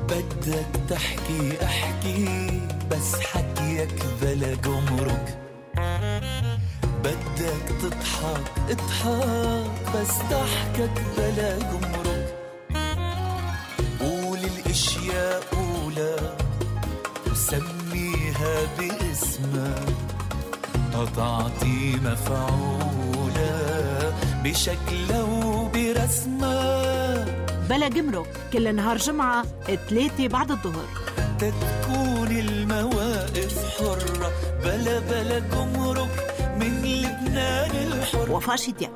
بدك تحكي احكي بس حكيك بلا جمرك، بدك تضحك اضحك بس ضحكك بلا جمرك. قول الاشياء قولها وسميها باسمها، تعطي مفعولة بشكلها وبرسمها. بلا جمرك كل نهار جمعة 3 بعد الظهر. تكون المواقف حرة بلا جمرك من لبنان الحر. وفاء شتياء.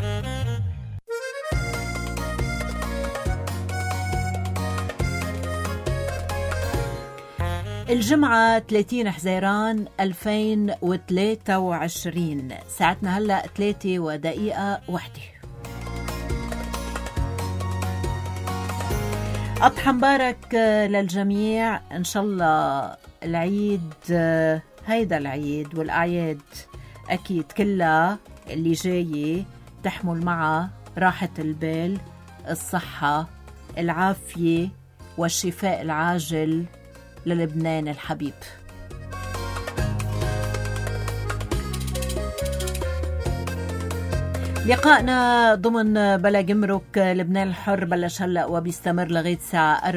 الجمعة 30 حزيران 2023، ساعتنا هلأ 3:01. أضحى مبارك للجميع إن شاء الله. العيد هيدا العيد والأعياد أكيد كلها اللي جاية تحمل معها راحة البال، الصحة، العافية والشفاء العاجل للبنان الحبيب. لقائنا ضمن بلا جمرك لبنان الحر بلش هلأ وبيستمر لغاية الساعة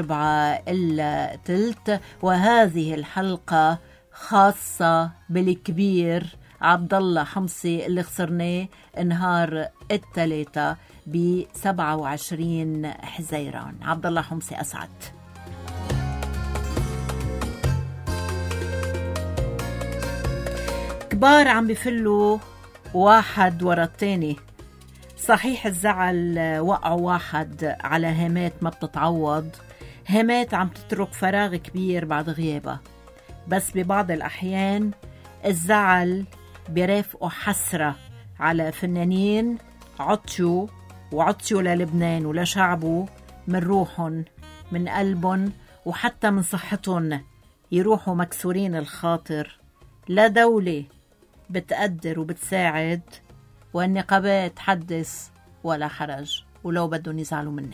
4:03، وهذه الحلقة خاصة بالكبير عبد الله حمصي اللي خسرناه نهار الثلاثاء ب27 حزيران. عبد الله حمصي أسعد. كبار عم بيفلوا واحد ورا التاني. صحيح الزعل وقعوا واحد على هامات ما بتتعوض، هامات عم تترك فراغ كبير بعد غيابها، بس ببعض الأحيان الزعل بيرافقوا حسرة على فنانين عطشوا للبنان ولشعبه من روحهم، من قلبهم، وحتى من صحتهم، يروحوا مكسورين الخاطر. لا دولة بتقدر وبتساعد، والنقابات حدث ولا حرج ولو بدهم يزعلوا مني.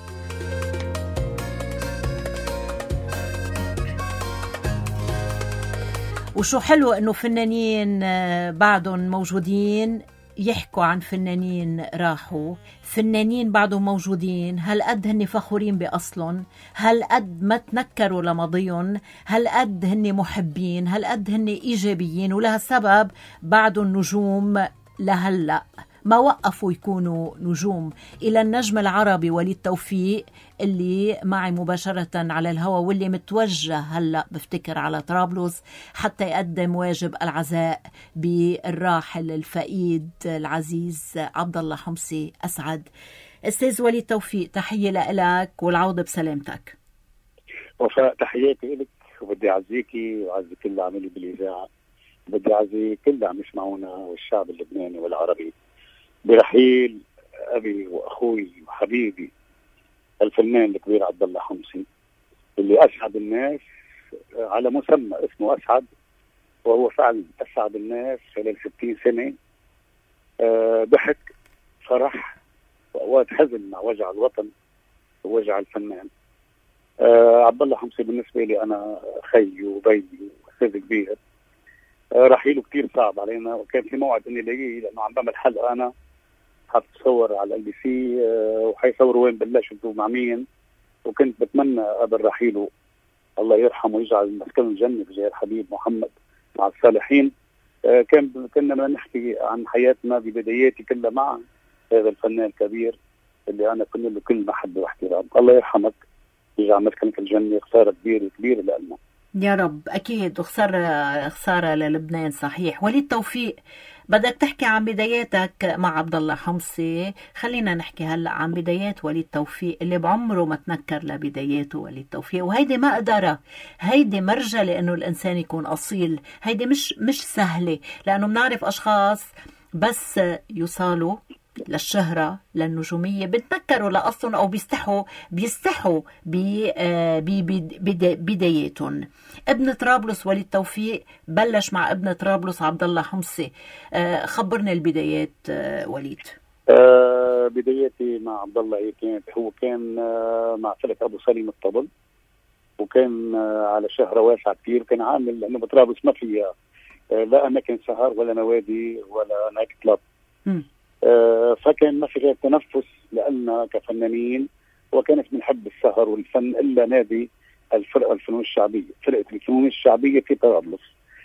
وشو حلو انه فنانين بعدهم موجودين يحكوا عن فنانين راحوا، فنانين بعدهم موجودين هالقد هن فخورين بأصلهم، هالقد ما تنكروا لماضيهم، هالقد هن محبين، هالقد هن إيجابيين، ولهالسبب بعدهم نجوم لهلأ ما وقفوا يكونوا نجوم. إلى النجم العربي وليد توفيق اللي معي مباشرة على الهواء واللي متوجه هلأ بفتكر على طرابلس حتى يقدم واجب العزاء بالراحل الفقيد العزيز عبد الله حمصي أسعد. أستاذ وليد توفيق، تحية لك والعودة بسلامتك. وفاء، تحياتي لك، وبدي أعزيكي وأعزي كل اللي عملوا بالإذاعة، بدي أعزي كل اللي عم يسمعونا والشعب اللبناني والعربي برحيل أبي وأخوي وحبيبي الفنان الكبير عبد الله حمصي، اللي أسعد الناس على مسمى اسمه أسعد، وهو فعلا أسعد الناس خلال 60 سنة. ضحك، فرح، وأوقات حزن مع وجع الوطن ووجع الفنان. عبد الله حمصي بالنسبة لي أنا خي وبي وأستاذ كبير. رحيله كتير صعب علينا، وكان في موعد اني لاقيه لانه عم بعمل حلقه انا حتصور على LBC، وحيصوروا وين بلشوا مع مين، وكنت بتمنى قبل رحيله الله يرحمه ويجعل مسكنه الجنه بجاه الحبيب محمد مع الصالحين. كنا بدنا نحكي عن حياتنا ببداياتي كلها مع هذا الفنان الكبير اللي انا كنا له كل محبه واحترام. الله يرحمك، يجعل مسكنك الجنه. خساره كبيره لنا يا رب. أكيد خسارة للبنان. صحيح. وليد توفيق، بدك تحكي عن بداياتك مع عبد الله حمصي. خلينا نحكي هلأ عن بدايات وليد توفيق اللي بعمره ما تنكر لبداياته وليد توفيق، وهيدي ما قدرها، هيدي مرجلة إنه الإنسان يكون أصيل، هيدي مش سهلة، لأنه بنعرف أشخاص بس يوصلوا للشهرة للنجومية بتنكروا لأصلهم أو بيستحوا بداياتهم. ابن طرابلس وليد توفيق بلش مع ابن طرابلس عبد الله حمصي. خبرنا البدايات وليد. بدايتي مع عبد الله هو كان مع فلك أبو سليم الطبل، وكان على شهرة واسعة كثير. كان عامل لأنه بطرابلس ما فيها لا أماكن سهر ولا نوادي ولا نايت كلاب. فكان ما في غير تنفس لألنا كفنانين، وكانت بنحب السهر والفن إلا نادي الفرقة الفنون الشعبية، فرقة الفنون الشعبية في طرابلس.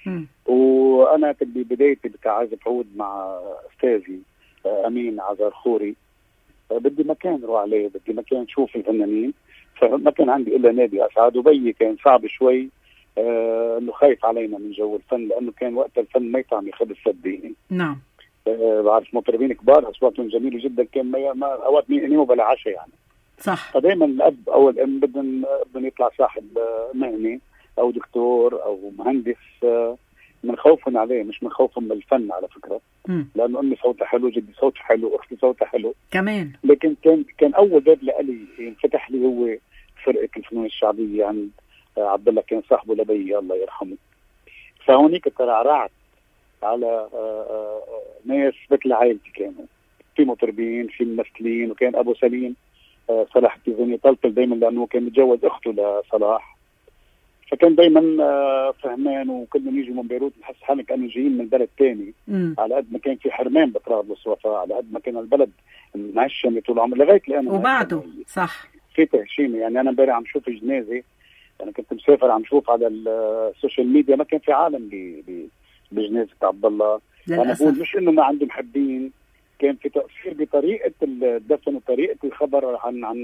وأنا كنت ببدايتي كعازف عود مع أستاذي أمين عزار خوري، بدي مكان روح عليه، بدي مكان شوف الفنانين، فما كان عندي إلا نادي أسعد. وبي كان صعب شوي إنه خايف علينا من جو الفن، لأنه كان وقت الفن ما يطعم يخبز صدقيني. نعم. بعرف مطربين كبار أصواتهم جميلة جدا، كان ما أوقات يناموا بلا عشاء يعني. صح. فدايما الأب أو الأم بدهم يطلع صاحب مهني أو دكتور أو مهندس، من خوفهم عليه مش من خوفهم من الفن على فكرة. لأنه أمي صوتها حلو، جدي صوته حلو، أختي صوتها حلو كمان. لكن كان أول باب لي ينفتح لي هو فرقة الفنون الشعبية عند عبد الله، كان صاحبه لبي الله يرحمه. فهونيك ترعرعت على ناس مثل عائلتي، كانوا في مطربين في ممثلين، وكان أبو سليم صلاح التيزاني يطلطل دايما لأنه كان متجوز أخته لصلاح، فكان دايما فهمان. وكلهم يجوا من بيروت نحس حالنا كأنه جايين من بلد تاني. على قد ما كان في حرمان بطرابلس وفاء، على قد ما كان البلد معشم طول العمر لغايه الان وبعده. صح. في تهشيمه يعني. انا امبارح عم شوف جنازه، انا كنت مسافر عم شوف على السوشيال ميديا، ما كان في عالم بجنازه عبد الله. انا بقول مش انه ما عنده محبين، كان في تأثير بطريقه الدفن وطريقه الخبر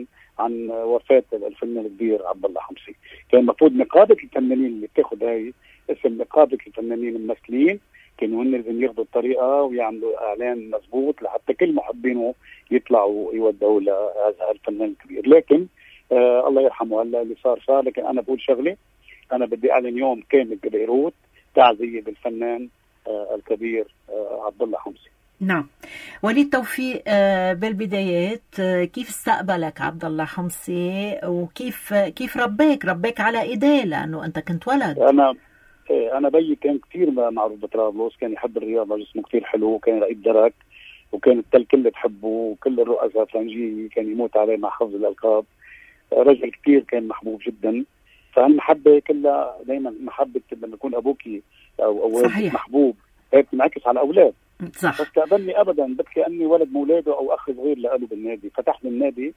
عن وفاه الفنان الكبير عبد الله حمصي. كان المفروض نقابه الفنانين اللي بتاخذ هاي اسم نقابه الفنانين الممثلين، كانوا هن لازم ياخذوا الطريقه ويعملوا اعلان مضبوط لحتى كل محبينه يطلعوا يودعوا لهذا الفنان الكبير. لكن الله يرحمه، هلا اللي صار. لكن انا بقول شغله، انا بدي اعلن يوم كامل ببيروت تعزيه بالفنان الكبير عبد الله حمصي. نعم. وليد توفيق، بالبدايات كيف استقبلك عبد الله حمصي، وكيف ربيك على ايديه، لانه انت كنت ولد؟ انا بيي كان كثير معروف بطرابلس، كان يحب الرياضه، جسمه كثير حلو، وكان رئيس درك، وكان الكل تحبه، وكل الرؤساء الفرنجيه كان يموت عليه مع حفظ الالقاب. رجل كثير كان محبوب جدا. فهالمحبه كلها دائما محبه لما يكون ابوكي او والدك محبوب هي بتنعكس على الاولاد. صح. فاستقبلني ابدا بكي اني ولد مولاده او اخ صغير له بالنادي. فتحنا النادي،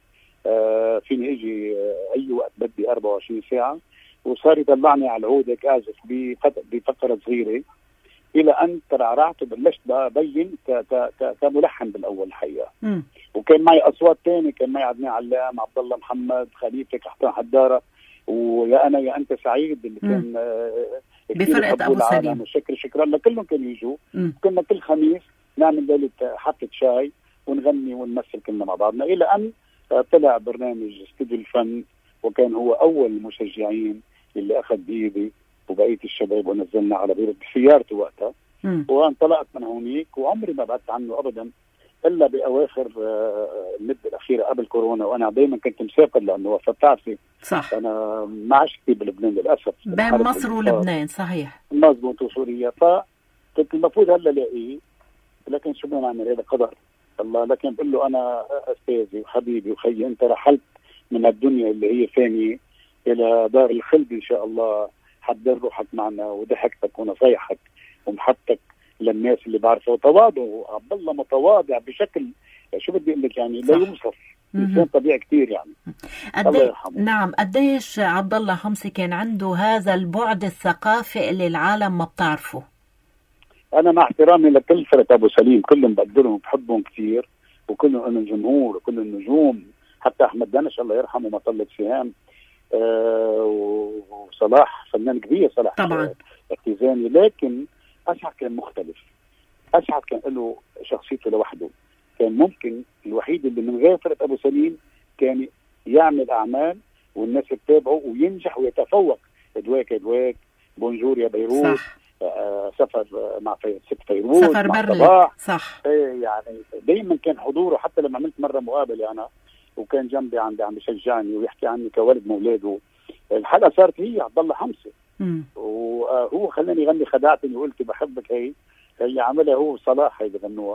فيني اجي اي وقت بدي 24 ساعه، وصار يطلعني على العود هيك اعزف بفقره صغيره، الى ان ترعرعت وبلشت ابين كملحن بالاول الحقيقه. وكان معي اصوات ثانيه، كان معي عدنان علام، عبد الله محمد، خليفه، كحطان حداره، ويا انا يا انت سعيد اللي كان بفرقه ابو سليم، شكرا لكلهم كانوا يجوا. كنا كل خميس نعمل ليله حفله شاي ونغني ونمثل كلنا مع بعضنا، الى ان طلع برنامج استوديو الفن، وكان هو اول المشجعين اللي اخذ بايدي وبقيه الشباب ونزلنا على بيروت بسيارته وقتها. وانطلقت من هونيك، وعمري ما بعدت عنه ابدا الا باواخر المده الاخيره قبل كورونا. وانا دائما كنت مسافر لانه بتعرفي صح انا ما عشت بلبنان للاسف، بين مصر ولبنان. صحيح، مضبوط، وسوريا. فكنت المفروض هلا الاقيه، لكن شو بدنا نعمل، هذا قدر الله. لكن بقول له انا استاذي وحبيبي وخيي، انت رحلت من الدنيا اللي هي فانيه الى دار الخلد ان شاء الله. حضر روحك معنا وضحكتك ونصايحك ومحبتك للناس اللي بعرفه وتواضعه. عبد الله متواضع بشكل شو بدي اقول لك يعني لا يوصف، انسان طبيعي كثير يعني. الله يرحمه. نعم. قديش عبد الله حمصي كان عنده هذا البعد الثقافي اللي العالم ما بتعرفه؟ انا مع احترامي لكل فرقه ابو سليم، كلهم بقدرهم وبحبهم كثير، وكلهم لهم جمهور وكل النجوم، حتى احمد دنش الله يرحمه مطلة سهام، وصلاح فنان كبير، صلاح طبعا التيزاني. لكن أسعد كان مختلف، أسعد كان له شخصيته لوحده. كان ممكن الوحيد اللي من غير فرقة أبو سليم كان يعمل أعمال والناس تتابعه وينجح ويتفوق. ادواك بونجور يا بيروت، سفر مع ست فيروز، سفر برلي. صح. يعني دايما كان حضوره. حتى لما عملت مرة مقابلة أنا وكان جنبي عم بيشجعني ويحكي عني كولد مولاده، الحلقة صارت هي عبد الله حمصي. وهو خلاني يغني خدعتني وقلت بحبك، هي عملها هو صلاح، هي بغنوها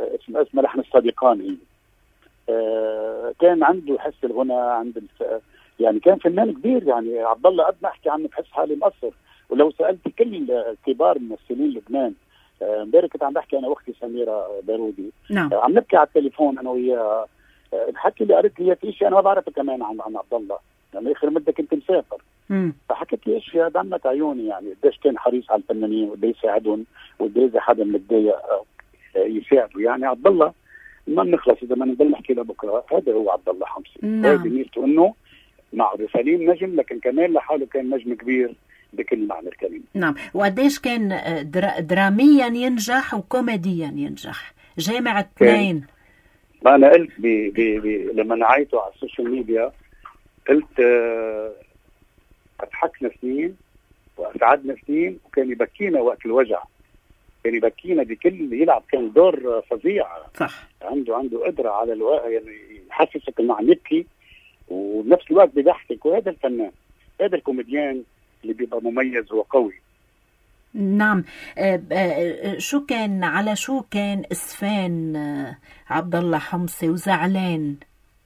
اسمها لحن الصديقان. هي كان عنده حس الغنى، عند يعني كان فنان كبير. يعني عبد الله قد ما احكي عنه بحس حالي مقصر. ولو سالت كل كبار ممثلين لبنان، امبارح كنت عم بحكي انا واختي سميره بارودي، نعم. عم نبكي على التليفون انا وياها، الحكي اللي قالت لي في شيء انا ما بعرفه كمان عن عبد الله، يعني اخر مده كنت مسافر. فحكيت لي اشياء دمت عيوني، يعني قديش كان حريص على الفنانين وقديش يساعدهم وقديش اذا حدا متضايق يساعده. يعني عبد الله ما بنخلص اذا ما نضل نحكي لبكره. هذا هو عبد الله حمصي. هذه ميزته انه مع سليم نجم، لكن كمان لحاله كان نجم كبير بكل معنى الكلمه. نعم. وقديش كان دراميا ينجح وكوميديا ينجح، جامع اثنين. ما انا قلت لما نعيته على السوشيال ميديا قلت اضحكنا سنين واسعدنا سنين، وكان يبكينا وقت الوجع، كان يبكينا بكل يلعب، كان دور فظيع. صح. عنده قدره على يعني يحسسك انه عم يبكي وبنفس الوقت بيضحكك. وهذا الفنان، هذا الكوميديان اللي بيبقى مميز وقوي. نعم. شو كان اسفان عبد الله حمصي وزعلان؟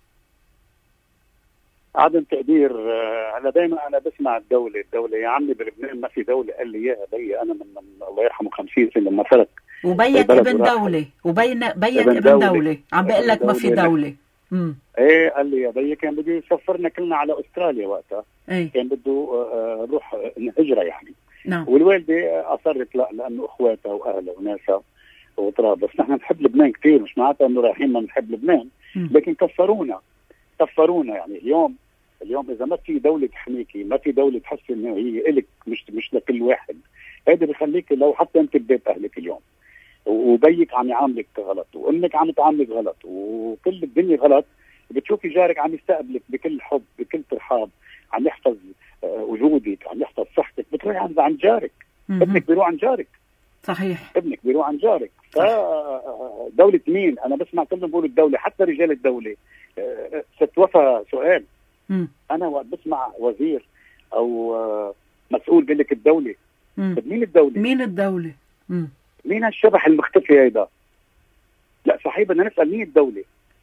عدم تقدير. انا دائما انا بسمع الدوله يا عمي بلبنان ما في دوله. قال لي اياها بيي انا من الله يرحمه 50 سنه لما فرق. وبيك ابن دوله، بيك ابن دوله عم بقول لك ما في دوله. ايه قال لي يا بيي كان بده يسفرنا كلنا على استراليا وقتها. كان بده نروح هجره يعني. نعم. والوالده اصرت لا، لانه اخواتها واهلها وناسها وتراب. بس نحن بنحب لبنان كثير، مش معناتها انه رايحين ما بنحب لبنان، لكن كفرونا يعني. اليوم اذا ما في دوله تحميكي، ما في دوله تحس انه هي الك مش لكل واحد، هذا بخليك لو حتى انت ببيت اهلك اليوم وبيك عم يعاملك غلط وامك عم تعاملك غلط وكل الدنيا غلط، بتشوفي جارك عم يستقبلك بكل حب بكل ترحاب، عم يحفظ وجودك، عم يحفظ صحتك، بتروحي عند جارك. ابنك بيروح عند جارك. صحيح. ابنك بيروح عند جارك. دولة مين؟ انا بسمع كلهم بيقولوا الدولة، حتى رجال الدولة. ست وفا سؤال. انا وقت بسمع وزير او مسؤول بيقول لك الدولة، مين الدولة؟ مين هالشبح المختفي هيدا؟ لا صحيح بدنا نسأل مين الدولة؟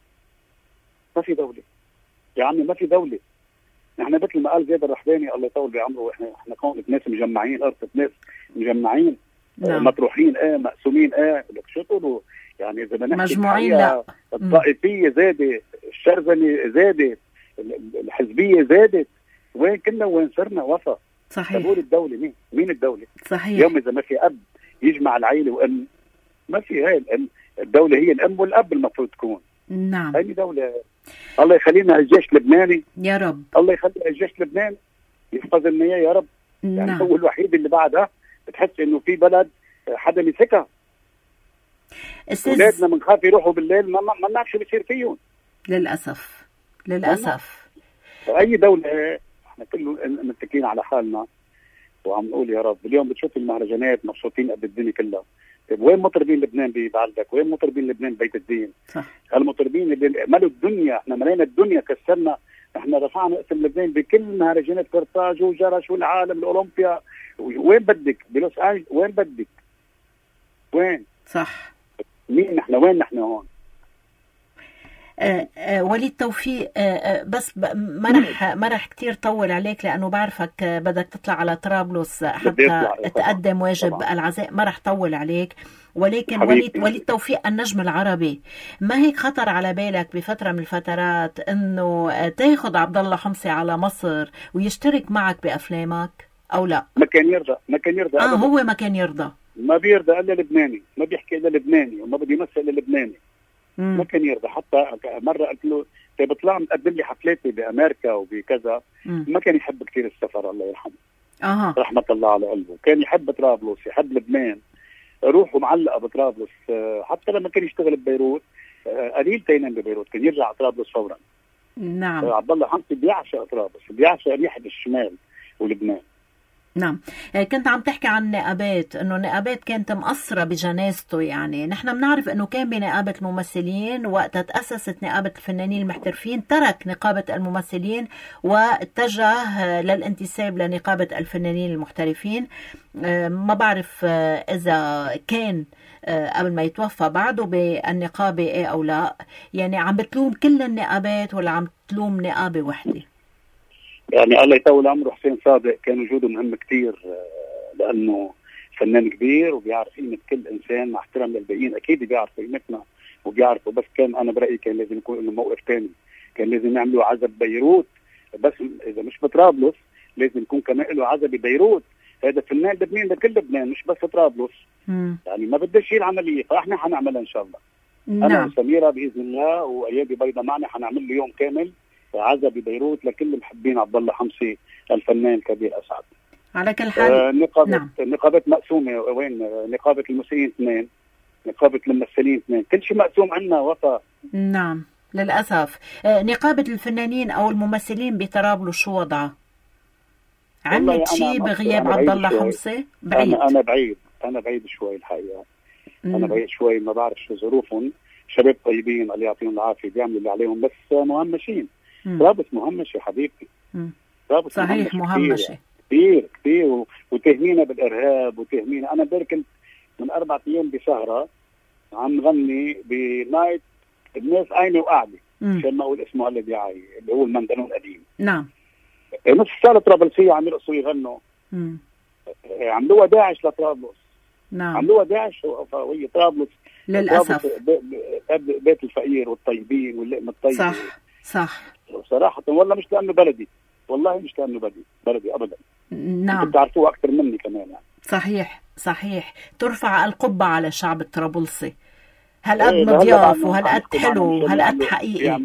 ما في دولة يا عمي، ما في دولة. نحن مثل ما قال زياد الرحباني الله يطول بعمره، احنا قومة ناس مجمعين، أرض ناس مجمعين. مطروحين مقسومين لك شو تقولوا يعني؟ اذا بدنا نحكي مجموعين لا، الطائفية زادت، الشرذمة زادت، الحزبية زادت، وين كنا وين صرنا؟ وفا. صحيح. تقول الدولة مين الدولة؟ صحيح. اليوم اذا ما في اب يجمع العائلة وام، ما في. هاي الام، الدولة هي الام والاب المفروض تكون. نعم. هاي دولة. الله يخلينا الجيش اللبناني يا رب. الله يخلي الجيش اللبناني يحفظ لنا اياه يا رب. يعني نعم. هو الوحيد اللي بعدها بتحس انه في بلد حدا مسكها. اولادنا بنخاف يروحوا بالليل، ما بنعرف شو بيصير فيهم. للاسف. اي دولة احنا كله متكلين على حالنا وعم نقول يا رب. اليوم بتشوف المهرجانات مبسوطين قد الدنيا كلها. طيب وين مطربين لبنان بعلدك؟ وين مطربين لبنان بيت الدين؟ صح. المطربين اللي ملوا الدنيا، احنا ملينا الدنيا، كسرنا، احنا رفعنا اسم لبنان بكل مهرجانات قرطاج وجرش والعالم الاولمبيا. وين بدك؟ بلوس انجلوس وين بدك؟ وين؟ صح. مين نحن؟ وين نحن هون؟ وليد توفيق، بس ما رح كتير طول عليك لأنه بعرفك بدك تطلع على طرابلس حتى تقدم واجب طبعا. العزاء، ما رح طول عليك. ولكن وليد توفيق النجم العربي، ما هيك خطر على بالك بفترة من الفترات انه تاخد عبد الله حمصي على مصر ويشترك معك بأفلامك أو لا؟ ما كان يرضى هو ما كان يرضى، ما بيرضى إلا لبناني، ما بيحكي إلا لبناني وما بدي يمثل إلا لبناني. ما كان يرضى. حتى مرة قلت له طيب اطلع مقدم لي حفلاتي بأمريكا وبكذا. ما كان يحب كثير السفر الله يرحمه. رحمة الله على قلبه. كان يحب طرابلس، يحب لبنان، روحه معلقة بطرابلس. حتى لما كان يشتغل ببيروت قليل تينين ببيروت كان يرجع طرابلس فورا. نعم. عبد الله حمصي بيعشق طرابلس، بيعشق ريحة الشمال ولبنان. نعم. كنت عم تحكي عن نقابات، انه نقابات كانت مقصرة بجنازته. يعني نحن بنعرف انه كان بنقابة الممثلين وقتها تأسست نقابة الفنانين المحترفين، ترك نقابة الممثلين واتجه للانتساب لنقابة الفنانين المحترفين. ما بعرف اذا كان قبل ما يتوفى بعده بالنقابة ايه او لا. يعني عم بتلوم كل النقابات ولا عم تلوم نقابة وحدة؟ يعني الله يطول عمره حسين صادق كان وجوده مهم كتير، لأنه فنان كبير وبيعرف قيمة كل إنسان مع احترام للباقيين، أكيد بيعرف قيمتنا وبيعرفوا، بس كان أنا برأيي كان لازم يكون له موقف تاني، كان لازم يعملوا عزب بيروت، بس إذا مش بطرابلس لازم يكون كمان له عزب ببيروت. هذا فنان لبنان لكل لبنان مش بس طرابلس. يعني ما بدش هي العملية، فإحنا حنعملها إن شاء الله. أنا وسميرة بإذن الله وأيادي بيضة معنا حنعمل له يوم كامل عزب ببيروت لكل محبين عبد الله حمصي الفنان الكبير أسعد. على كل حال نقابة مقسومة، وين نقابة الموسيقيين 2، نقابة الممثلين 2، كل شيء مقسوم عنا وفا. نعم للأسف. نقابة الفنانين أو الممثلين بطرابلس شو وضعها؟ عملت شيء بغياب عبد الله حمصي؟ بعيد. أنا بعيد شوي الحقيقة. أنا بعيد شوي، ما بعرف شو ظروفهم. شباب طيبين الله يعطيهم العافية بيعملوا اللي عليهم، بس مهمشين. طرابلس مهمشة حبيبتي. صحيح مهمشة كثير وتهمينا بالإرهاب وتهمينا. أنا بركن من 4 أيام بسهرة عم غني بنايت الناس قايمة وقاعدة عشان ما أقول اسمه هلا دعاية اللي هو المندنون القديم. نعم. نص السالة طرابلسية عم يرقصوا يغنوا. عملوها داعش لطرابلس. نعم. عملوها داعش وهي طرابلس للأسف بيت الفقير والطيبين واللقمة الطيبة. صح صراحة والله مش لأنه بلدي، والله مش لأنه بلدي أبدا. نعم. بتعرفوه أكثر مني كمان يعني. صحيح. ترفع القبعة على الشعب الطرابلسي، هالقد مضياف وهالقد حلو وهالقد حقيقي.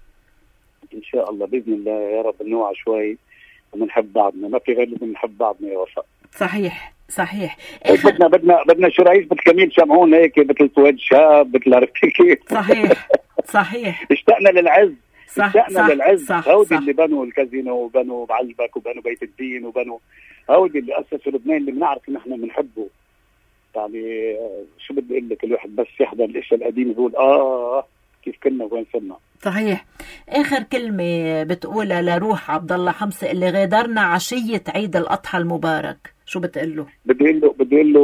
إن شاء الله بإذن الله يا رب نوعى شوي ونحب بعضنا، ما في غير لازم نحب بعضنا يا وفاء. صحيح. بدنا شو رئيس مثل كميل شمعون هيك، مثل فؤاد شاب، مثل عرفت كيف. صحيح. اشتقنا للعز. اشتقنا للعز. هودي اللي بنوا الكازينو وبنوا بعلبك وبنوا بيت الدين وبنوا هودي اللي أسسوا لبنان اللي بنعرف إن إحنا بنحبه. يعني شو بدي أقول لك، الواحد بس يحضر الأشياء القديمة يقول كيف كنا وين صرنا. صحيح. آخر كلمة بتقولها لروح عبد الله حمصي اللي غادرنا عشية عيد الأضحى المبارك، شو بتقول له؟ بدي له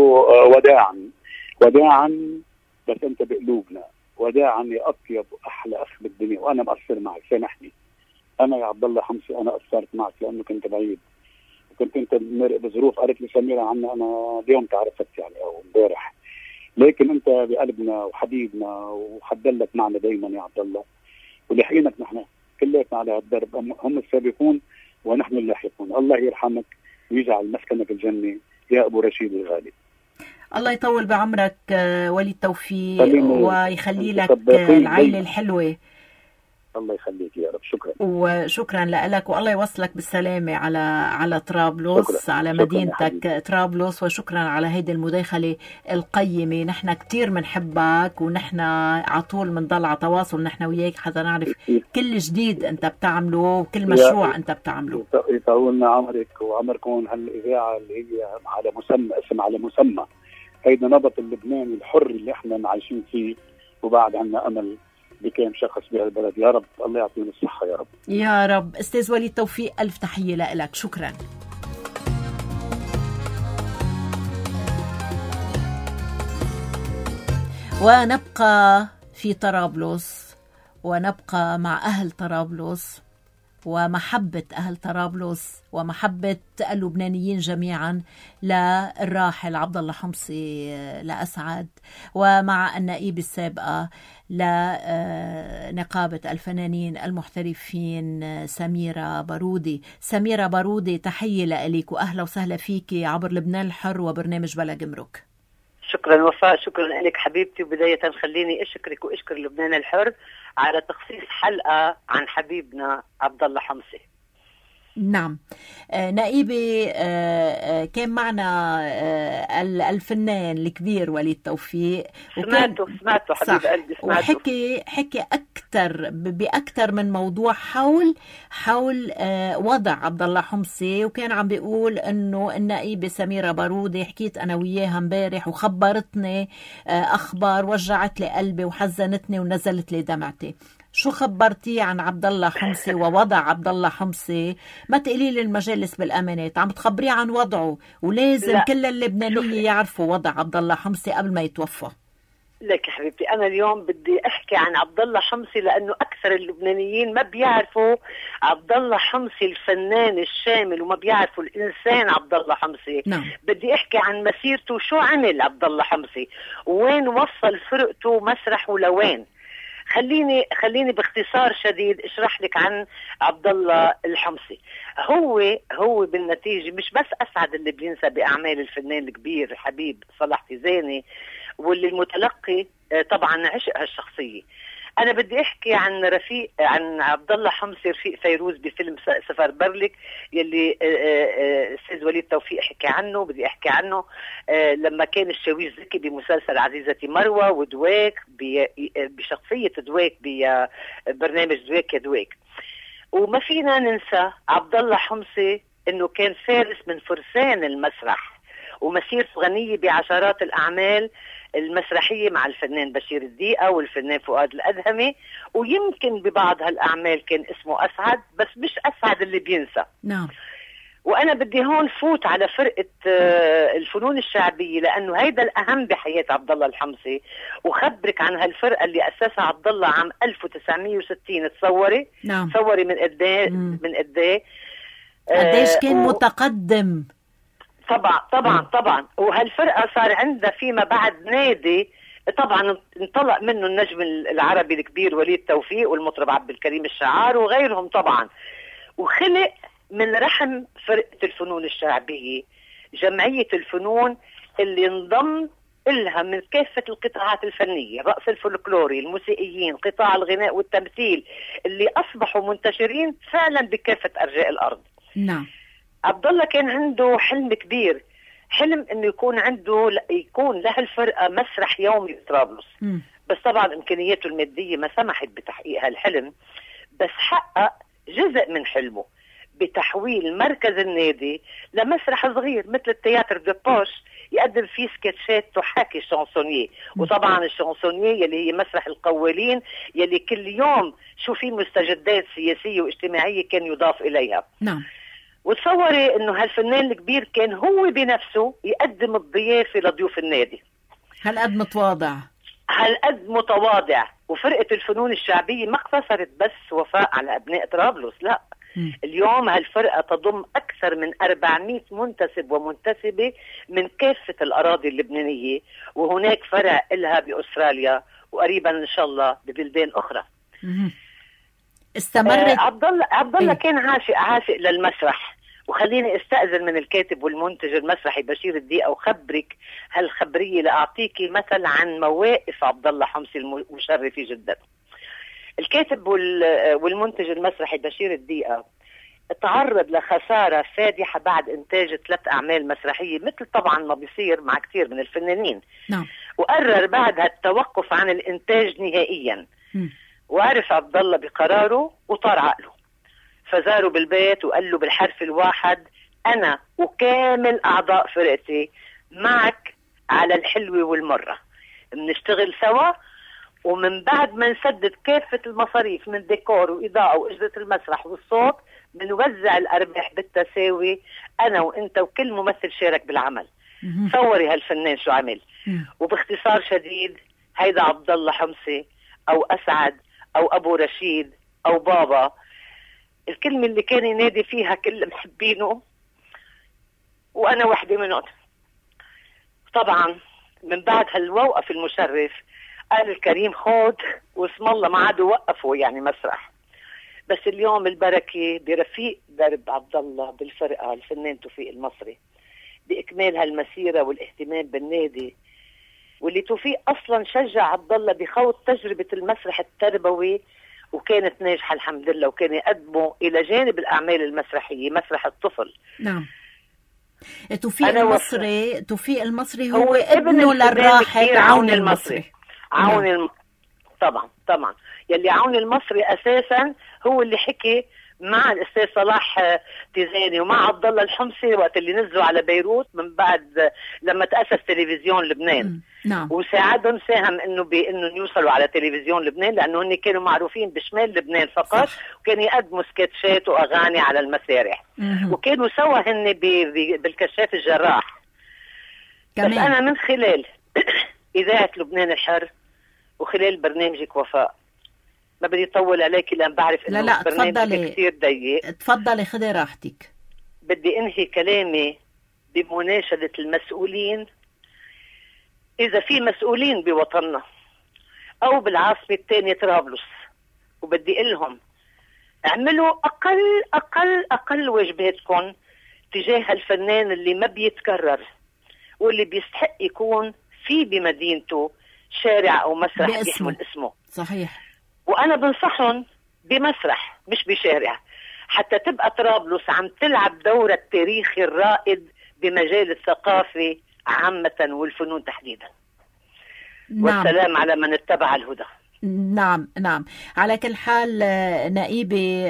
وداعا بس أنت بقلوبنا، وداعا يا أطيب وأحلى أخ بالدنيا، وأنا مقصر معك سامحني. أنا يا عبد الله حمصي أنا قصرت معك لأنه كنت بعيد وكنت أنت بظروف قالت لي سميرة عنا، أنا اليوم تعرفت يعني أو امبارح، لكن أنت بقلبنا وحبيبنا وحدلك معنا دايما يا عبد الله، ولحقينك نحن كلياتنا على هالدرب، هم السابقون ونحن اللاحقون. الله يرحمك ويجعل مسكنك الجنة يا أبو رشيد الغالي. الله يطول بعمرك ولي التوفيق ويخلي لك العائلة الحلوة. الله يخليك يا رب. شكرا. وشكرا لك، والله يوصلك بالسلامة على طرابلس، على مدينتك طرابلس، وشكرا على هيدي المداخلة القيمة. نحن كتير منحبك ونحن عطول منضل على تواصل نحن وياك حتى نعرف كل جديد انت بتعمله وكل مشروع انت بتعمله. يطولنا عمرك وعمركم هالإذاعة اللي هي على مسمى اسم على مسمى هيدا نبض اللبناني الحر اللي احنا عايشين فيه، وبعد عنا أمل بكام شخص بهالبلد. يا رب الله يعطينا الصحة يا رب. يا رب. أستاذ ولي التوفيق ألف تحية لك. شكرا. ونبقى في طرابلس ونبقى مع أهل طرابلس ومحبة أهل طرابلس ومحبة اللبنانيين جميعا للراحل عبد الله حمصي لأسعد، ومع النائب السابقة لنقابة الفنانين المحترفين سميرة بارودي. سميرة بارودي، تحية لك وأهلا وسهلا فيك عبر لبنان الحر وبرنامج بلا جمرك. شكرا وفاء، شكرا لك حبيبتي. وبداية خليني أشكرك وأشكر لبنان الحر على تخصيص حلقة عن حبيبنا عبد الله حمصي. نعم. نائبي، كان معنا الفنان الكبير ولي التوفيق، سمعته حبيب قلبي، سمعته وحكي بأكثر من موضوع حول وضع عبد الله حمصي، وكان عم بيقول انه النائبة سميرة بارودي حكيت انا وياها امبارح وخبرتني اخبار وجعت لي قلبي وحزنتني ونزلت لي دمعتي. شو خبرتي عن عبد الله حمصي ووضع عبد الله حمصي؟ ما تقولي لي المجالس بالامانات، عم تخبريه عن وضعه، ولازم كل اللبنانية يعرفوا وضع عبد الله حمصي قبل ما يتوفى. لك حبيبتي، انا اليوم بدي احكي احكي عن عبد الله حمصي لانه اكثر اللبنانيين ما بيعرفوا عبد الله حمصي الفنان الشامل وما بيعرفوا الانسان عبد الله حمصي. نعم. بدي احكي عن مسيرته، شو عمل عبد الله حمصي وين وصل فرقته مسرحه لوين. خليني باختصار شديد اشرح لك عن عبد الله الحمصي. هو بالنتيجه مش بس اسعد اللي بينسى باعمال الفنان الكبير الحبيب صلاح تيزاني واللي المتلقي طبعا عشق هالشخصيه. انا بدي احكي عن عبد الله حمصي رفيق فيروز بفيلم سفر برلك يلي الاستاذ وليد توفيق حكى عنه. بدي احكي عنه لما كان الشاويش زكي بمسلسل عزيزتي مروه ودواك بشخصيه دواك ببرنامج دواك يا دواك. وما فينا ننسى عبد الله حمصي انه كان فارس من فرسان المسرح ومسيرته غنيه بعشرات الاعمال المسرحية مع الفنان بشير الديقة والفنان فؤاد الأدهمي، ويمكن ببعض هالأعمال كان اسمه أسعد، بس مش أسعد اللي بينسى. نعم. وأنا بدي هون فوت على فرقة الفنون الشعبية لأنه هيدا الأهم بحياة عبد الله الحمصي، وخبرك عن هالفرقة اللي أسسها عبد الله عام 1960. تصوري؟ نعم. تصوري من قديه قديش كان متقدم. طبعا وهالفرقة صار عندها فيما بعد نادي. طبعا انطلق منه النجم العربي الكبير وليد توفيق والمطرب عبد الكريم الشعار وغيرهم طبعا. وخلق من رحم فرقة الفنون الشعبية جمعية الفنون اللي انضم إلها من كافة القطاعات الفنية، الرقص الفولكلوري، الموسيقيين، قطاع الغناء والتمثيل، اللي أصبحوا منتشرين فعلا بكافة أرجاء الأرض. نعم. عبد الله كان عنده حلم كبير، حلم انه يكون له الفرقه مسرح يومي بطرابلس. بس طبعا امكانياته الماديه ما سمحت بتحقيق هالحلم، بس حقق جزء من حلمه بتحويل مركز النادي لمسرح صغير مثل التياتر دو بوش يقدم فيه سكتشات تحاكي الشانسونييه. وطبعا الشانسونييه اللي هي مسرح القوالين يلي كل يوم شو في مستجدات سياسيه واجتماعيه كان يضاف اليها. نعم. وتصوري انه هالفنان الكبير كان هو بنفسه يقدم الضيافه لضيوف النادي. هالقد متواضع. وفرقه الفنون الشعبيه ما اقتصرت بس وفاء على ابناء طرابلس، لا. اليوم هالفرقه تضم اكثر من 400 منتسب ومنتسبه من كافه الاراضي اللبنانيه، وهناك فرع لها باستراليا وقريبا ان شاء الله ببلدان اخرى. استمرت عبد الله كان عاشق للمسرح. وخليني استأذن من الكاتب والمنتج المسرحي بشير الديقة وخبرك هالخبرية لأعطيكي مثل عن مواقف عبد الله حمصي المشرفة جدا. الكاتب والمنتج المسرحي بشير الديقة تعرض لخسارة فادحة بعد إنتاج 3 أعمال مسرحية مثل طبعا ما بيصير مع كثير من الفنانين. نعم. وقرر بعدها التوقف عن الإنتاج نهائيا. وعرف عبد الله بقراره وطار عقله، فزاره بالبيت وقال له بالحرف الواحد: أنا وكامل أعضاء فرقتي معك على الحلوة والمرة، بنشتغل سوا، ومن بعد ما نسدد كافة المصاريف من ديكور وإضاءة وإجرة المسرح والصوت بنوزع الأرباح بالتساوي أنا وإنت وكل ممثل شارك بالعمل. صوري هالفنان شو عمل. وباختصار شديد هيدا عبد الله حمصي أو أسعد أو أبو رشيد أو بابا، الكلمة اللي كان ينادي فيها كل محبينه، وأنا واحدة منهم. طبعا من بعد هالموقف المشرف قال الكريم خود واسم الله ما عادوا وقفوا يعني مسرح. بس اليوم البركة برفيق درب عبد الله بالفرقة الفنان توفيق المصري بإكمال هالمسيرة والاهتمام بالنادي، واللي توفيق أصلا شجع عبد الله بخوض تجربة المسرح التربوي وكانت ناجحة الحمد لله، وكان يقدمه إلى جانب الأعمال المسرحية مسرح الطفل. نعم. توفيق المصري هو ابنه للراحل عون المصري. طبعا يلي عون المصري أساسا هو اللي حكي مع الأستاذ صلاح تيزاني ومع عبد الله الحمصي وقت اللي نزلوا على بيروت من بعد لما تأسس تلفزيون لبنان. نعم. وساعدهم ساهم انه يوصلوا على تلفزيون لبنان، لانه هن كانوا معروفين بشمال لبنان فقط. وكانوا يقدموا سكتشات واغاني على المسارح. وكانوا سوا هن بالكشاف الجراح كمان. بس انا من خلال اذاعة لبنان الحر وخلال برنامجك وفاء. ما بدي أطول عليك لأن بعرف إنه لا برنامجك كثير ضيق. تفضلي خذي راحتك. بدي أنهي كلامي بمناشدة المسؤولين. إذا في مسؤولين بوطننا أو بالعاصمة الثانية طرابلس، وبدي أقلهم اعملوا أقل واجباتكم تجاه الفنان اللي ما بيتكرر واللي بيستحق يكون في بمدينته شارع أو مسرح بيحمل اسمه. صحيح. وأنا بنصحهم بمسرح مش بشارع، حتى تبقى طرابلس عم تلعب دور التاريخي الرائد بمجال الثقافة عامة والفنون تحديدا. نعم. والسلام على من اتبع الهدى. نعم نعم. على كل حال نائبي،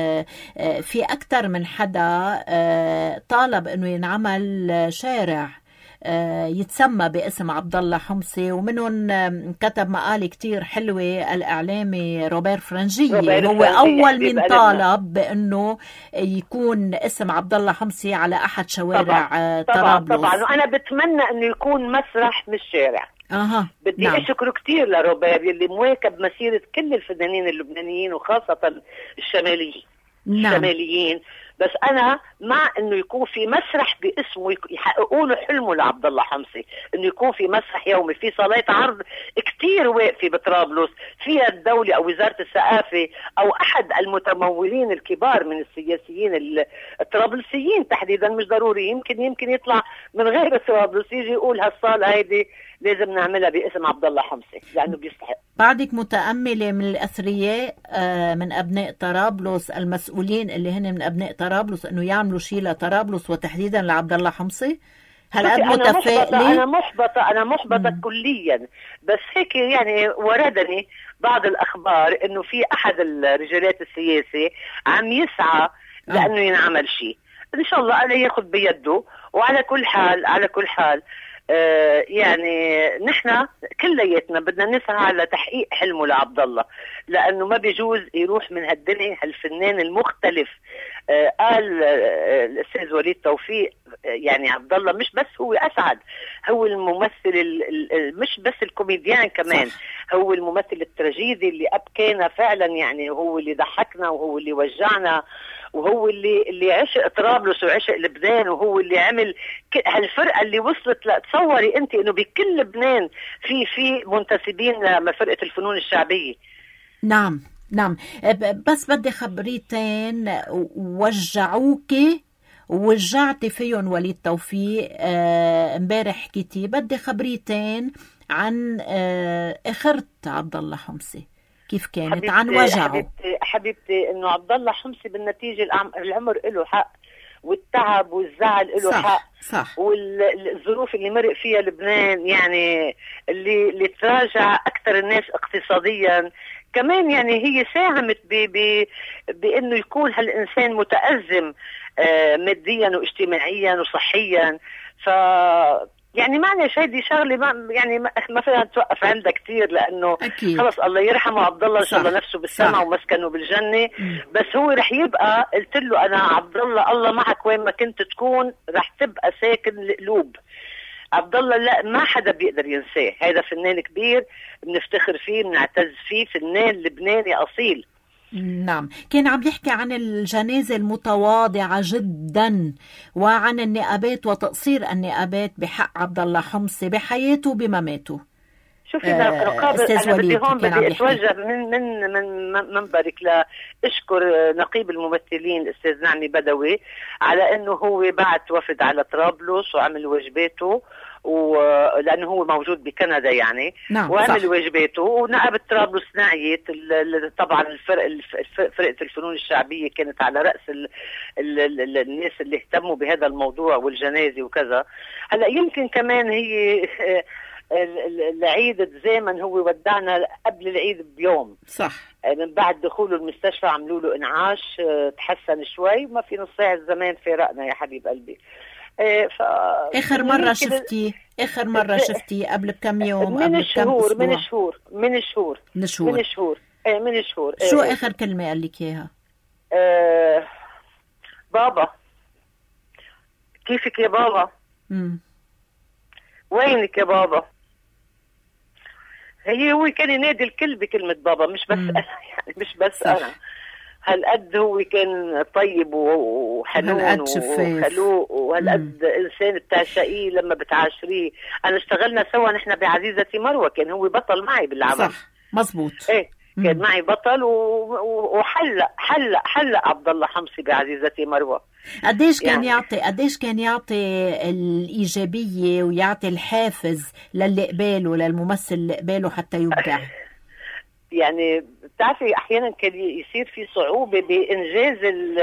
في أكثر من حدا طالب أنه ينعمل شارع يتسمى باسم عبد الله حمصي، ومنهم كتب مقالة كتير حلوة الإعلامي روبير فرنجية. هو أول من طالب بأنه يكون اسم عبد الله حمصي على أحد شوارع طرابلس. طبعا وأنا بتمنى أنه يكون مسرح مش شارع. بدي نعم. أشكره كتير لروبير يلي مواكب مسيرة كل الفنانين اللبنانيين وخاصة الشماليين. نعم. الشماليين. بس أنا مع إنه يكون في مسرح باسمه يحققوا له حلمه لعبد الله حمصي، إنه يكون في مسرح يومي، في صالات عرض كتير واقفة بطرابلس فيها الدولة أو وزارة الثقافة أو أحد المتمولين الكبار من السياسيين الطرابلسيين تحديدا. مش ضروري، يمكن يطلع من غير طرابلس يجي يقول هالصالة هيدي لازم نعملها باسم عبد الله حمصي لأنه بيستحق. بعدك متأملة من الأثرياء من أبناء طرابلس المسؤولين اللي هن من أبناء طرابلس إنه يعملوا شيء لطرابلس وتحديدا لعبد الله حمصي؟ هل قد متفائلة؟ أنا محبطة كليا، بس هيك يعني وردني بعض الأخبار إنه في أحد الرجالات السياسي عم يسعى لأنه ينعمل شيء. إن شاء الله أنا ياخذ بيده. وعلى كل حال يعني نحن كلياتنا بدنا نسعى على تحقيق حلمه لعبد الله، لأنه ما بيجوز يروح من هالدنيا هالفنان المختلف. قال الأستاذ وليد توفيق يعني عبد الله مش بس هو أسعد، هو الممثل مش بس الكوميديان كمان. صح. هو الممثل التراجيدي اللي أبكينا فعلا، يعني هو اللي ضحكنا وهو اللي وجعنا وهو اللي عشق طرابلس وعشق لبنان، وهو اللي عمل هالفرقة اللي وصلت. تصوري انت انه بكل لبنان في منتسبين لفرقة الفنون الشعبية. نعم نعم. بس بدي خبريتين وجعوكي ووجعتي فيهم وليد توفيق امبارح حكيتي. بدي خبريتين عن اخرت عبد الله حمصي، كيف كانت عن وجعه؟ حبيبتي انه عبد الله حمصي بالنتيجه العمر له حق، والتعب والزعل له حق. صح. والظروف اللي مرق فيها لبنان يعني اللي تراجع اكثر الناس اقتصاديا كمان، يعني هي ساهمت بانه يكون هالانسان متأزم ماديا واجتماعيا وصحيا. ف يعني معلش هيدي شغله يعني ما فيها توقف عندها كثير، لانه أكيد. خلص الله يرحمه عبد الله ان شاء الله نفسه بالسماء ومسكنه بالجنه. بس هو رح يبقى، قلت له انا عبد الله معك وين ما كنت تكون، رح تبقى ساكن القلوب. عبد الله لا ما حدا بيقدر ينساه، هذا فنان كبير بنفتخر فيه بنعتز فيه، فنان لبناني اصيل. نعم. كان عم يحكي عن الجنازة المتواضعة جدا وعن النقابات وتقصير النقابات بحق عبد الله حمصي بحياته بمماته. شوفي نقابة أنا بدي هون بدي أتوجه من منبرك لأشكر نقيب الممثلين الأستاذ نعمي بدوي على أنه هو بعت وفد على طرابلس وعمل واجباته، ولأنه هو موجود بكندا يعني. نعم. وعمل واجباته. ونقابة طرابلس نعيت طبعا فرقة الفنون الشعبية كانت على رأس الناس اللي اهتموا بهذا الموضوع والجنازة وكذا. هلأ يمكن كمان هي العيد الزامن هو ودعنا قبل العيد بيوم. صح. من بعد دخوله المستشفى عملوا له انعاش، تحسن شوي، وما في نص ساعة الزمان فارقنا يا حبيب قلبي. آخر مرة شفتي قبل كم يوم؟ من شهور. شو آخر كلمة قال لك إياها؟ بابا كيفك يا بابا؟ وينك يا بابا؟ هو كان ينادي الكل بكلمة بابا، مش بس أنا يعني، مش بس صح. أنا هالقد هو كان طيب وحنون وخلوق، وهالقد إنسان بتعشقيه لما بتعاشريه. أنا اشتغلنا سوا نحن بعزيزة مروة، كان هو بطل معي بالعمل. صح مزبوط. إيه كان معي بطل وحلق عبد الله حمصي بعزيزة مروة. قديش كان قديش كان يعطي الإيجابية ويعطي الحافز للي قباله، للممثل اللي قباله حتى يبدع. يعني بتعرفي أحيانا كان يصير في صعوبة بإنجاز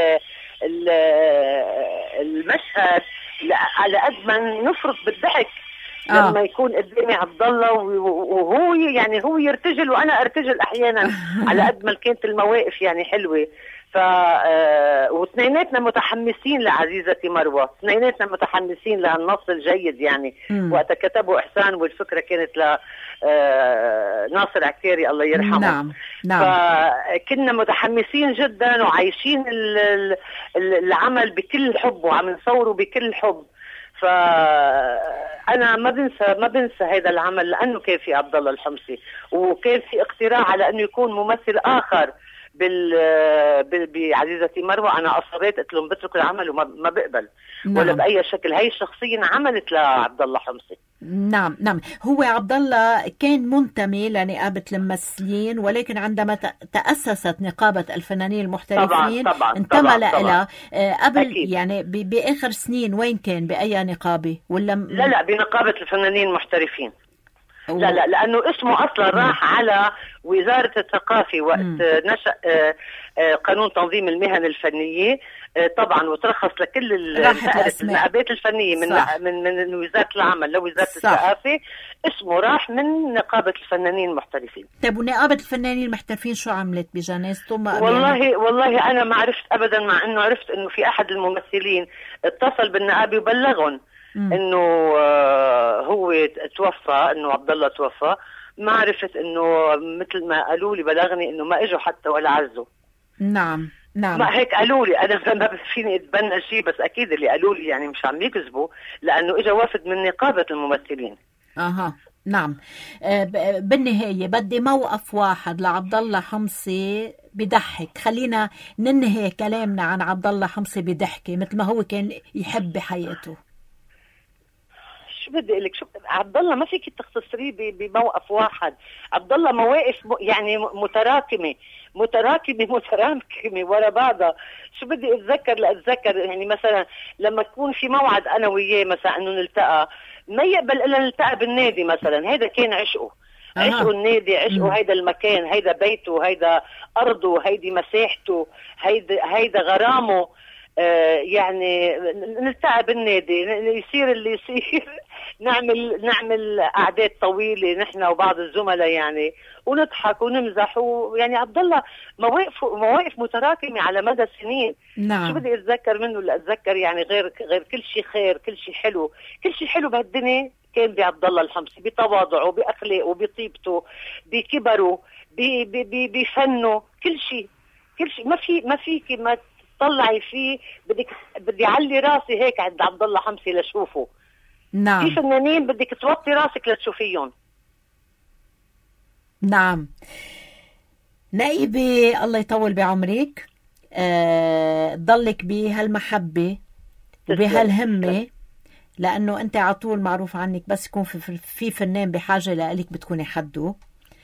المشهد على قد ما نفرط بالضحك لما يكون قدامي عبد الله وهو يعني هو يرتجل وانا ارتجل احيانا على قد ما كانت المواقف يعني حلوه. واثنيناتنا متحمسين لعزيزة مروة، اثنيناتنا متحمسين لهالنص الجيد يعني. وقت كتبوا إحسان والفكرة كانت ل ناصر عكاري الله يرحمه. نعم. فكنا متحمسين جدا وعايشين العمل بكل حب وعم نصوره بكل حب. فأنا ما بنسى هذا العمل لأنه كان في عبد الله الحمصي، وكان في اقتراح على أنه يكون ممثل آخر بعزيزة مروة. أنا أصريت قلت لهم بترك العمل وما بقبل ولا بأي شكل. هاي الشخصية عملت لعبد الله حمصي. نعم. هو عبد الله كان منتمي لنقابة الممثلين، ولكن عندما تأسست نقابة الفنانين المحترفين انتمى لها قبل أكيد. يعني بآخر سنين وين كان؟ بأي نقابة ولا لا بنقابة الفنانين المحترفين. لا لأنه اسمه أصلا راح على وزارة الثقافة وقت نشأ قانون تنظيم المهن الفنية طبعا، وترخص لكل النقابات الفنية من وزارة العمل لوزارة الثقافة. اسمه راح من نقابة الفنانين المحترفين. طيب ونقابة الفنانين المحترفين شو عملت بجنازته؟ والله أنا ما عرفت أبدا، مع أنه عرفت أنه في أحد الممثلين اتصل بالنقابة وبلغهم انه هو توفى، انه عبد الله توفى. ما عرفت انه مثل ما قالوا لي بلغني انه ما اجوا حتى ولا عزوا. نعم. ما هيك قالوا لي، انا ما فيني اتبنى شيء، بس اكيد اللي قالوا لي يعني مش عم يكذبوا، لانه اجى وفد من نقابة الممثلين. نعم. بالنهاية بدي موقف واحد لعبد الله حمصي بضحك. خلينا ننهي كلامنا عن عبد الله حمصي بضحكة مثل ما هو كان يحب بحياته. شو بدي اقول لك، عبد الله ما فيك تختصريه بموقف واحد. عبد الله مواقف يعني متراكمه ورا بعضها. شو بدي اتذكر يعني مثلا لما تكون في موعد انا وياه مثلا انه نلتقى، ما يقبل الا نلتقى بالنادي مثلا. هذا كان عشقه النادي، عشقه هيدا المكان، هيدا بيته، هيدا ارضه، هيدي مساحته، هيدا غرامه. يعني نلتقى بالنادي، يصير اللي يصير، نعمل قعدات طويله نحن وبعض الزملاء يعني، ونضحك ونمزح. يعني عبد الله مواقف متراكمه على مدى سنين. نعم. شو بدي اتذكر منه اللي اتذكر يعني غير كل شيء خير، كل شيء حلو بهالدنيا كان بعبد الله الحمصي، بتواضعه، باخلاقه، بطيبته، بكبره، بفنه، كل شيء ما فيك ما طلعي فيه. بدي علي راسي هيك عند عبد الله حمصي لشوفه. نعم. في فنانين بدك توطي راسك لتشوفيهم. نعم. نائبة الله يطول بعمرك، ضلك بهالمحبة وبهالهمة، لأنه أنت عطول معروف عنك بس يكون في فنان بحاجة لألك بتكوني حده.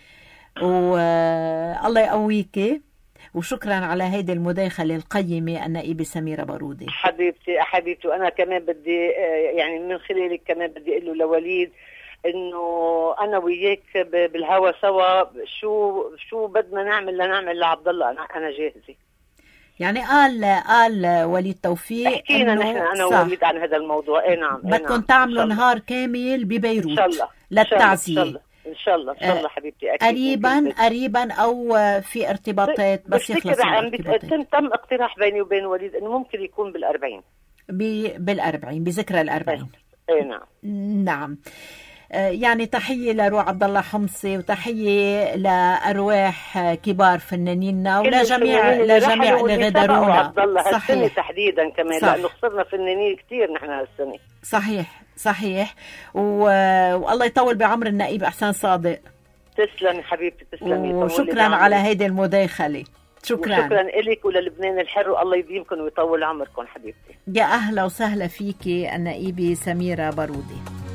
والله يقويكي، وشكرا على هيدي المداخلة القيمة النائبة سميرة بارودي. حبيبتي وأنا كمان بدي يعني من خلالك كمان بدي أقول له لوليد إنه أنا وياك بالهوا سوا، شو بدنا نعمل لعبد الله أنا جاهزة. يعني قال وليد توفيق حكينا نحن أنا ووليد عن هذا الموضوع. نعم بدكم تعملوا نهار كامل ببيروت إن شاء الله للتعزية. إن شاء الله حبيبتي. أكيد قريبا أو في ارتباطات بس يخلص تم اقتراح بيني وبين وليد إنه ممكن يكون بالأربعين بذكرى الأربعين. نعم. يعني تحية لروح عبد الله حمصي، وتحية لأرواح كبار فنانيننا ولجميع اللي غادرونا. عبد الله هالسنة تحديدا كمان لأنه خسرنا فنانين كتير نحن هالسنة. صحيح. والله يطول بعمر النائب إحسان صادق. تسلمي حبيبتي، تسلمي. وشكرا على هيدي المداخلة. شكرا إليك وللبنان الحر، والله يديمكم ويطول عمركم حبيبتي. يا أهلا وسهلا فيكي النائبة سميرة بارودي.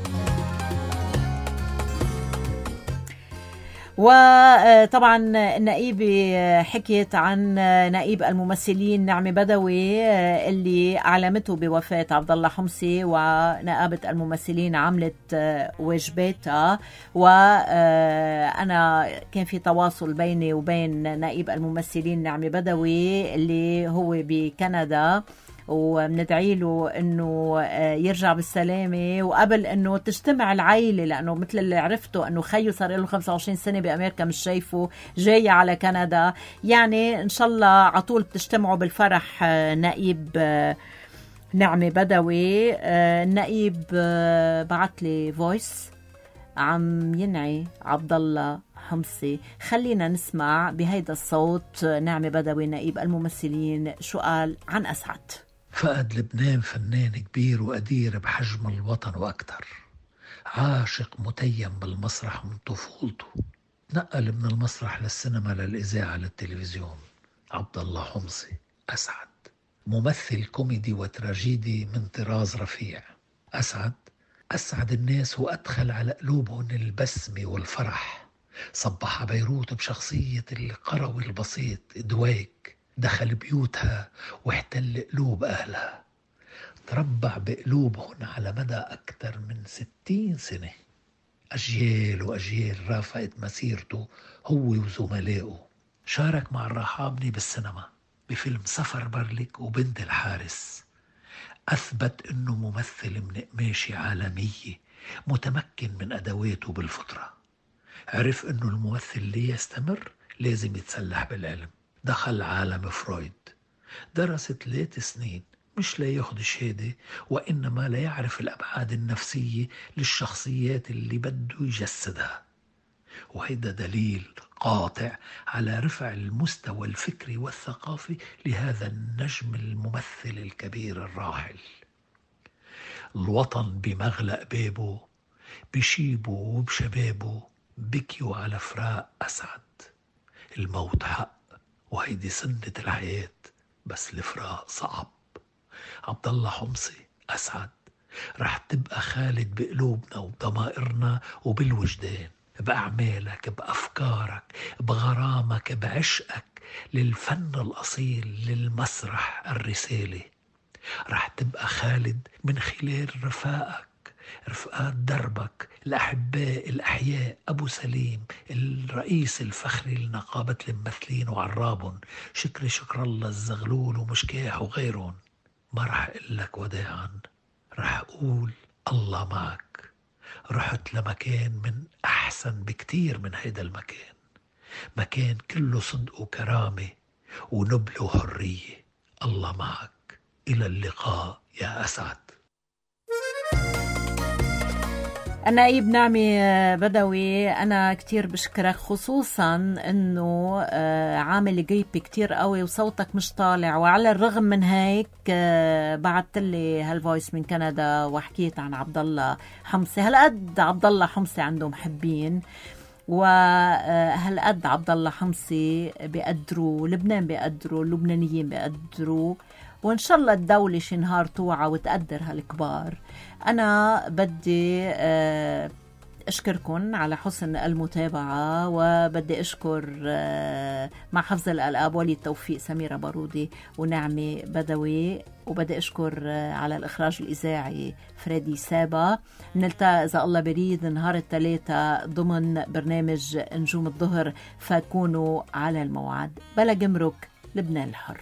وطبعا النائبة حكيت عن نائب الممثلين نعمة بدوي اللي أعلمته بوفاة عبد الله حمصي، ونائبة الممثلين عملت واجباتها، وأنا كان في تواصل بيني وبين نائب الممثلين نعمة بدوي اللي هو بكندا، وبندعي له انه يرجع بالسلامه، وقبل انه تجتمع العائله، لانه مثل اللي عرفته انه خيه صار له 25 سنه بامريكا مش شايفه، جاي على كندا. يعني ان شاء الله على طول بتجتمعوا بالفرح. نائب نعمه بدوي، النائب بعت لي فويس عم ينعي عبد الله حمصي. خلينا نسمع بهيدا الصوت نعمه بدوي نائب الممثلين شو قال عن أسعد. فقد لبنان فنان كبير وقدير بحجم الوطن وأكتر، عاشق متيم بالمسرح من طفولته، نقل من المسرح للسينما للإذاعة للتلفزيون. عبد الله حمصي أسعد ممثل كوميدي وتراجيدي من طراز رفيع. أسعد الناس وأدخل على قلوبهم البسمة والفرح. صبح بيروت بشخصية القروي البسيط دوايك، دخل بيوتها واحتل قلوب أهلها، تربع بقلوبهم على مدى أكثر من 60 سنة. أجيال وأجيال رافقت مسيرته هو وزملائه. شارك مع الرحابني بالسينما بفيلم سفر برلك وبنت الحارس. أثبت أنه ممثل من قماشة عالمية متمكن من أدواته بالفطرة. عرف أنه الممثل اللي يستمر لازم يتسلح بالعلم. دخل عالم فرويد، درس 3 سنين مش لياخد شهادة، وإنما ليعرف الأبعاد النفسية للشخصيات اللي بده يجسدها. وهيدا دليل قاطع على رفع المستوى الفكري والثقافي لهذا النجم الممثل الكبير الراحل. الوطن بمغلق بابه، بشيبه وبشبابه بكيوا على فراق أسعد. الموت حق وهيدي سنة الحياة، بس الفراق صعب. عبد الله حمصي أسعد رح تبقى خالد بقلوبنا وبضمائرنا وبالوجدان، بأعمالك، بأفكارك، بغرامك، بعشقك للفن الأصيل، للمسرح، الرسالة. رح تبقى خالد من خلال رفقات دربك، الأحباء الأحياء، أبو سليم الرئيس الفخري لنقابة الممثلين وعرابهم، شكر الله الزغلول ومشكاح وغيرهم. ما رح أقول لك وداعا، رح أقول الله معك. رحت لمكان من أحسن بكتير من هيدا المكان، مكان كله صدق وكرامة ونبل وحرية. الله معك. إلى اللقاء يا أسعد. النائب نعمة بدوي، أنا كتير بشكرك، خصوصا أنه عامل جريب كتير قوي وصوتك مش طالع، وعلى الرغم من هيك بعت لي هالفويس من كندا وحكيت عن عبد الله حمصي. هالقد عبد الله حمصي عنده محبين، وهالقد عبد الله حمصي بيقدروا، لبنان بيقدروا، اللبنانيين بيقدروا، وإن شاء الله الدولة شي نهار توعى وتقدر هالكبار. أنا بدي أشكركم على حسن المتابعة، وبدي أشكر مع حفظ الألقاب ولي التوفيق سميرة بارودي ونعمة بدوي، وبدي أشكر على الإخراج الإذاعي فريدي سابا. نلتقى إذا الله بريد نهار الثلاثاء ضمن برنامج نجوم الظهر، فكونوا على الموعد. بلا جمرك، لبنان الحر.